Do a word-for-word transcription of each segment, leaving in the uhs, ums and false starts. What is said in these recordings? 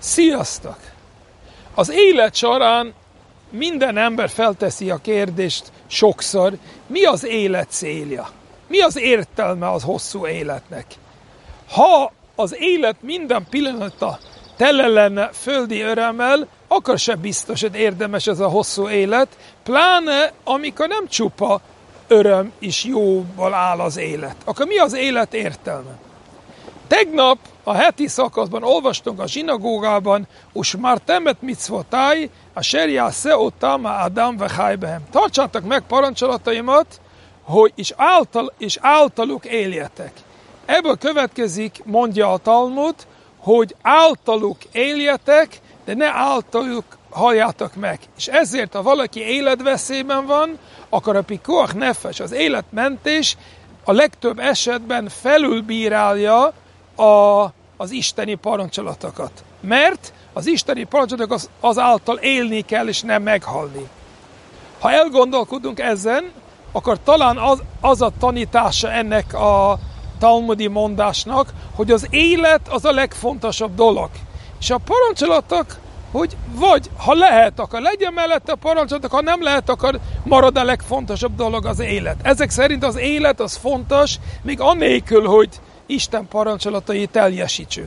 Sziasztok! Az élet során minden ember felteszi a kérdést sokszor, mi az élet célja? Mi az értelme az hosszú életnek? Ha az élet minden pillanata tele lenne földi örömmel, akkor sem biztos, hogy érdemes ez a hosszú élet, pláne amikor nem csupa öröm és jóval áll az élet. Akkor mi az élet értelme? Tegnap a heti szakaszban olvastunk a zsinagógában, us már temet mitzvotai, a serjá szeotam a Adam vechaj behem. Tartsátok meg parancsolataimat, hogy és, által, és általuk éljetek. Ebből következik, mondja a Talmud, hogy általuk éljetek, de ne általuk halljátok meg. És ezért, ha valaki életveszélyben van, akkor a pikuach nefes, az életmentés a legtöbb esetben felülbírálja a, az isteni parancsolatokat. Mert az isteni parancsolatokat az, azáltal élni kell, és nem meghalni. Ha elgondolkodunk ezen, akkor talán az, az a tanítása ennek a talmudi mondásnak, hogy az élet az a legfontosabb dolog. És a parancsolatok, hogy vagy, ha lehet, akkor legyen mellette a parancsolatok, ha nem lehet, akkor marad a legfontosabb dolog az élet. Ezek szerint az élet az fontos, még annélkül, hogy Isten parancsolatai teljesítsük.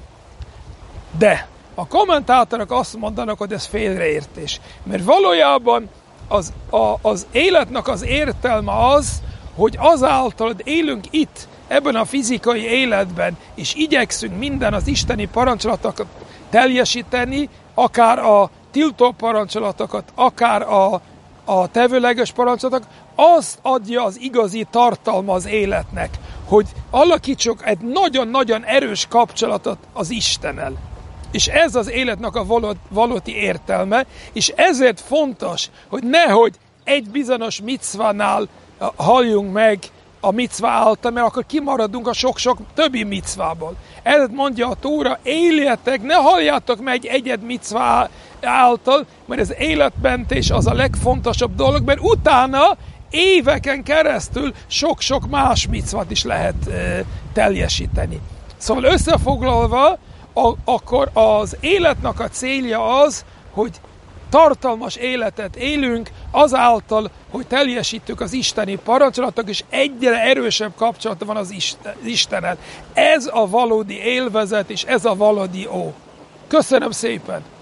De a kommentátorok azt mondanak, hogy ez félreértés. Mert valójában az, a, az életnek az értelme az, hogy azáltal élünk itt, ebben a fizikai életben, és igyekszünk minden az isteni parancsolatokat teljesíteni, akár a tiltó parancsolatokat, akár a, a tevőleges parancsolatokat, azt adja az igazi tartalma az életnek, hogy alakítsuk egy nagyon-nagyon erős kapcsolatot az Istennel. És ez az életnek a valódi értelme, és ezért fontos, hogy nehogy egy bizonyos micvánál halljunk meg a micva által, mert akkor kimaradunk a sok-sok többi micvából. Ezért mondja a Tóra, éljetek, ne halljátok meg egyed micva által, mert az életmentés az a legfontosabb dolog, mert utána éveken keresztül sok-sok más micvat is lehet e, teljesíteni. Szóval összefoglalva, a, akkor az életnek a célja az, hogy tartalmas életet élünk azáltal, hogy teljesítjük az isteni parancsolatok, és egyre erősebb kapcsolata van az Istennel. Ez a valódi élvezet, és ez a valódi ó. Köszönöm szépen!